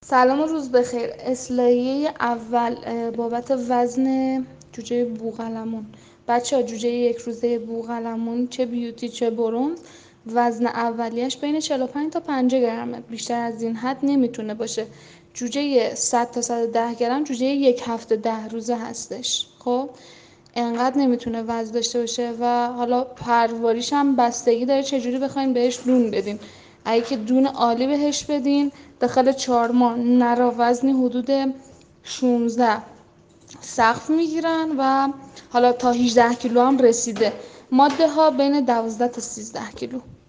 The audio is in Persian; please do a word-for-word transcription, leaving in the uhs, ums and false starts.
سلام و روز بخیر. اصلاحیه اول اه، بابت وزن جوجه بوقلمون. بچه ها جوجه یک روزه بوقلمون چه بیوتی چه برنز وزن اولیش بین چهل و پنج تا پنجاه گرمه، بیشتر از این حد نمیتونه باشه. جوجه صد تا صد و ده گرم جوجه یک هفته ده روزه هستش. خب انقدر نمیتونه وزن داشته باشه و حالا پرواریش هم بستگی داره چجوری بخواین بهش دون بدین. اگه که دون عالی بهش بدین داخل چهار ماه نرا وزنی حدود شانزده سقف میگیرن و حالا تا هجده کیلو هم رسیده. ماده ها بین دوازده تا سیزده کیلو.